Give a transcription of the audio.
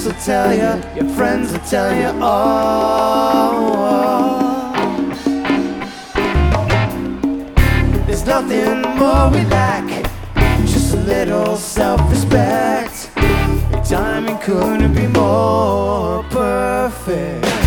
will tell you, your friends will tell you, oh. There's nothing more we lack, just a little self-respect. Your timing couldn't be more perfect.